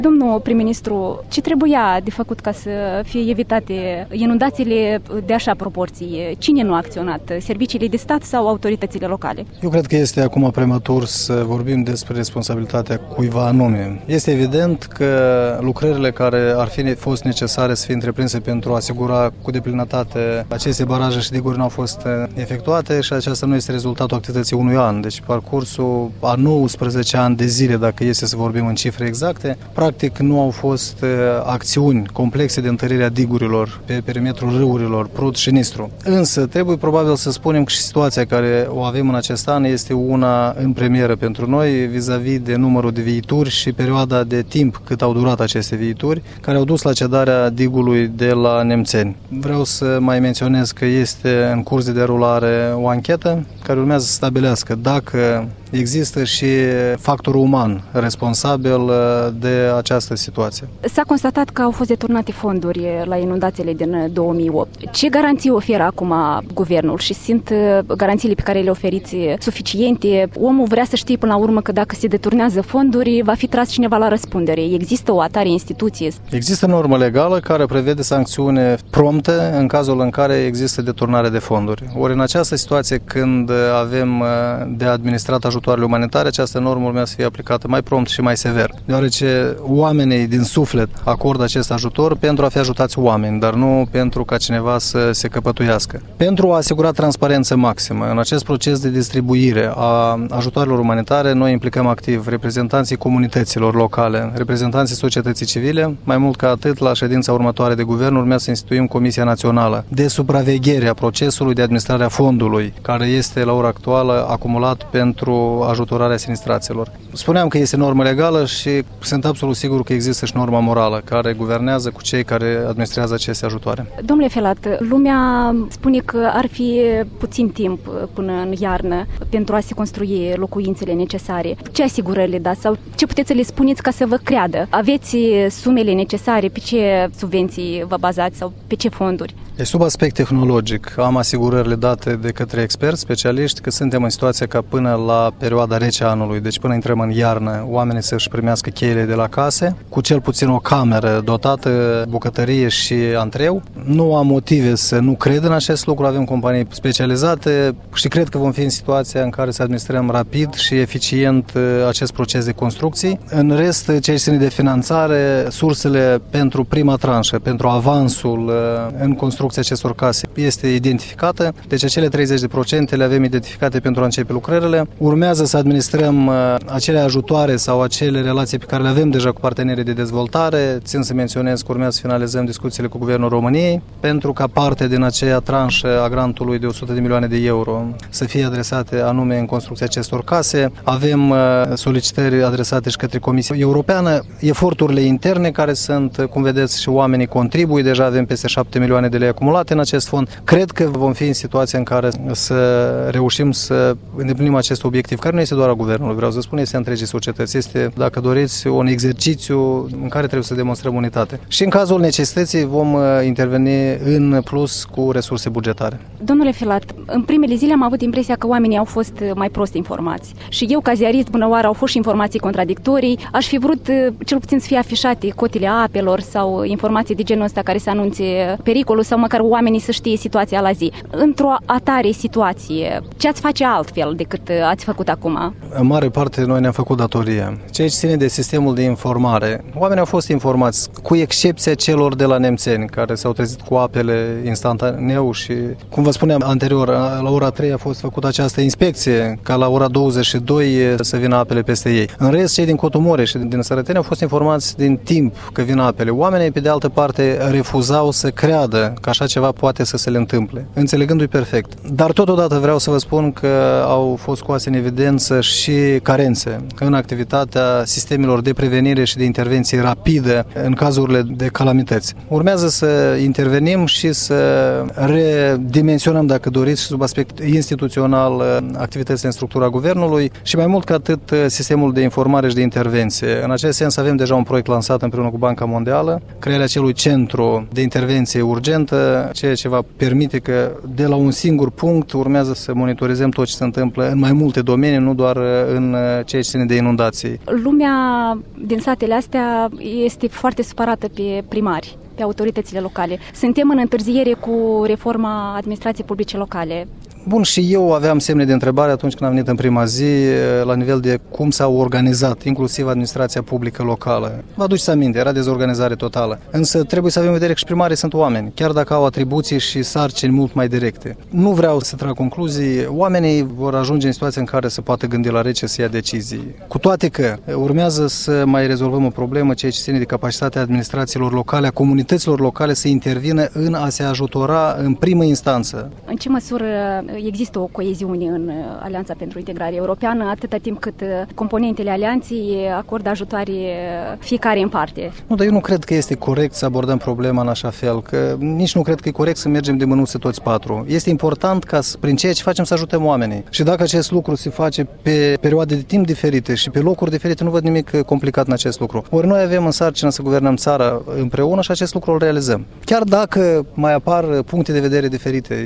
Domnul prim-ministru, ce trebuia de făcut ca să fie evitate inundațiile de așa proporții? Cine nu a acționat? Serviciile de stat sau autoritățile locale? Eu cred că este acum prematur să vorbim despre responsabilitatea cuiva anume. Este evident că lucrările care ar fi fost necesare să fie întreprinse pentru a asigura cu deplinătate aceste baraje și diguri nu au fost efectuate și aceasta nu este rezultatul activității unui an. Deci parcursul a 19 ani de zile, dacă este să vorbim în cifre exacte, practic nu au fost acțiuni complexe de întărire a digurilor pe perimetrul râurilor Prut și Nistru. Însă trebuie probabil să spunem că și situația care o avem în acest an este una în premieră pentru noi vis-a-vis de numărul de viituri și perioada de timp cât au durat aceste viituri, care au dus la cedarea digului de la Nemțeni. Vreau să mai menționez că este în curs de derulare o anchetă care urmează să stabilească dacă există și factorul uman responsabil de această situație. S-a constatat că au fost deturnate fonduri la inundațiile din 2008. Ce garanții oferă acum guvernul și sunt garanțiile pe care le oferiți suficiente? Omul vrea să știe până la urmă că dacă se deturnează fonduri, va fi tras cineva la răspundere. Există o atare instituție? Există normă legală care prevede sancțiune prompte în cazul în care există deturnare de fonduri. Ori în această situație, când avem de administrat ajutoarele umanitare, această normă urmează să fie aplicată mai prompt și mai sever, deoarece oamenii din suflet acordă acest ajutor pentru a fi ajutați oameni, dar nu pentru ca cineva să se căpătuiască. Pentru a asigura transparență maximă în acest proces de distribuire a ajutoarelor umanitare, noi implicăm activ reprezentanții comunităților locale, reprezentanții societății civile. Mai mult ca atât, la ședința următoare de guvern urmează să instituim Comisia Națională de supraveghere a procesului de administrare a fondului, care este la ora actuală acumulat pentru ajutorarea sinistraților. Spuneam că este normă legală și sunt absolut sigur că există și norma morală care guvernează cu cei care administrează aceste ajutoare. Domnule Felat, lumea spune că ar fi puțin timp până în iarnă pentru a se construi locuințele necesare. Ce asigurări le dați sau ce puteți să le spuneți ca să vă creadă? Aveți sumele necesare? Pe ce subvenții vă bazați sau pe ce fonduri? Deci, sub aspect tehnologic, am asigurările date de către experți, specialiști, că suntem în situația ca până la perioada rece a anului, deci până intrăm în iarnă, oamenii să-și primească cheile de la case, cu cel puțin o cameră dotată, bucătărie și antreu. Nu am motive să nu cred în acest lucru, avem companii specializate și cred că vom fi în situația în care să administrăm rapid și eficient acest proces de construcții. În rest, ceea ce ține de finanțare, sursele pentru prima tranșă, pentru avansul în construcția acestor case este identificată, deci acele 30% le avem identificate pentru a începe lucrările. Urmează să administrăm acele ajutoare sau acele relații pe care le avem deja cu partenerii de dezvoltare. Țin să menționez că urmează să finalizăm discuțiile cu Guvernul României pentru ca parte din aceea tranșă a grantului de 100 de milioane de euro să fie adresate anume în construcția acestor case. Avem solicitări adresate și către Comisia Europeană. Eforturile interne care sunt, cum vedeți, și oamenii contribuie. Deja avem peste 7 milioane de lei acumulate în acest fond. Cred că vom fi în situația în care să reușim să îndeplinim acest obiectiv, care nu este doar a Guvernului, vreau să spun, este a întregii societăți. Este, dacă doriți, un exercițiu în care trebuie să demonstrăm unitate. Și în cazul necesității vom interveni în plus cu resurse bugetare. Domnule Felat, în primele zile am avut impresia că oamenii au fost mai prost informați. Și eu, ca ziarist, bună oară, au fost și informații contradictorii. Aș fi vrut cel puțin să fie afișate cotile apelor sau informații de genul ăsta care să anunțe pericolul sau măcar oamenii să știe situația la zi. Într-o atare situație, ce ați face altfel decât ați făcut acum? În mare parte noi ne-am făcut datoria. Ceea ce ține de sistemul de informare, oamenii au fost informați, cu excepția celor de la Nemțeni, care s-au trezit cu apele instantaneu și, cum vă spuneam anterior, la ora 3 a fost făcută această inspecție, ca la ora 22 să vină apele peste ei. În rest, cei din Cotumore și din Sărăteni au fost informați din timp că vin apele. Oamenii, pe de altă parte, refuzau să creadă că așa ceva poate să se le întâmple, înțelegându-i perfect. Dar totodată vreau să vă spun că au fost scoase în evidență și carențe în activitatea sistemelor de prevenire și de intervenție rapidă în cazurile de calamități. Urmează să intervenim și să redimensionăm, dacă doriți, și sub aspect instituțional activitățile în structura guvernului și mai mult ca atât sistemul de informare și de intervenție. În acest sens avem deja un proiect lansat împreună cu Banca Mondială, crearea acelui centru de intervenție urgentă urmează ceea ce va permite că de la un singur punct urmează să monitorizăm tot ce se întâmplă în mai multe domenii, nu doar în ceea ce ține de inundații. Lumea din satele astea este foarte supărată pe primari, pe autoritățile locale. Suntem în întârziere cu reforma administrației publice locale. Bun, și eu aveam semne de întrebare atunci când am venit în prima zi la nivel de cum s-au organizat, inclusiv administrația publică locală. Vă aduceți aminte, era dezorganizare totală. Însă trebuie să avem în vedere că și primarii sunt oameni, chiar dacă au atribuții și sarcini mult mai directe. Nu vreau să trag concluzii, oamenii vor ajunge în situația în care să poată gândi la rece să ia decizii. Cu toate că urmează să mai rezolvăm o problemă, ceea ce ține de capacitatea administrațiilor locale, a comunităților locale să intervină în a se ajutora în primă instanță. În ce măsură există o coeziune în Alianța pentru Integrare Europeană, atâta timp cât componentele alianței acordă ajutoare fiecare în parte? Nu, dar eu nu cred că este corect să abordăm problema în așa fel, că nici nu cred că e corect să mergem de mânuțe toți patru. Este important ca prin ceea ce facem să ajutăm oamenii. Și dacă acest lucru se face pe perioade de timp diferite și pe locuri diferite, nu văd nimic complicat în acest lucru. Ori noi avem în sarcină să guvernăm țara împreună și acest lucru îl realizăm. Chiar dacă mai apar puncte de vedere diferite,